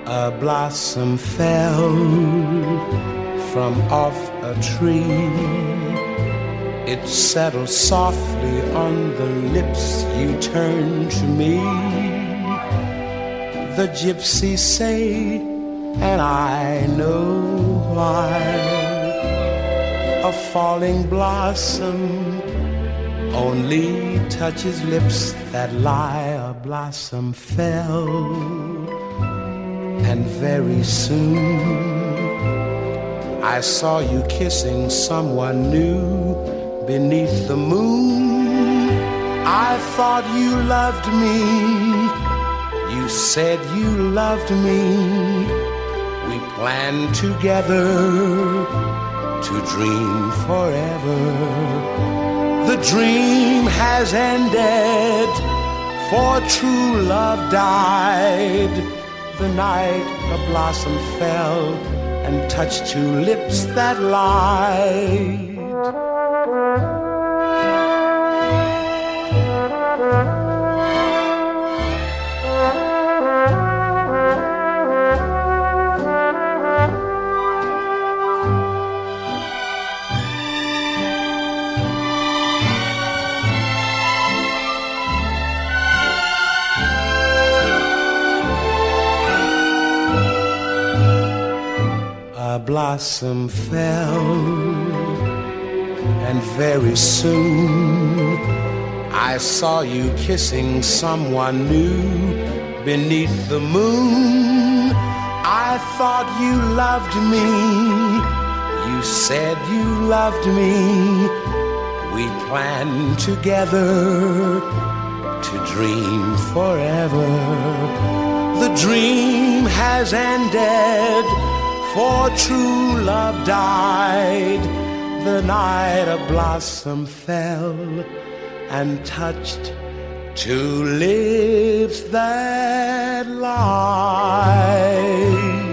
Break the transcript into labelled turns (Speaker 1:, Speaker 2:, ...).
Speaker 1: A blossom fell from off a tree. It settled softly on the lips you turned to me. The gypsies say, and I know why, a falling blossom only touches lips that lie. A blossom fell, and very soon I saw you kissing someone new beneath the moon. I thought you loved me. You said you loved me. We planned together to dream forever. The dream has ended, for true love died. The night a blossom fell and touched two lips that lied. A blossom fell, and very soon I saw you kissing someone new beneath the moon. I thought you loved me. You said you loved me. We planned together to dream forever. The dream has ended, for true love died. The night a blossom fell and touched two lips that lied.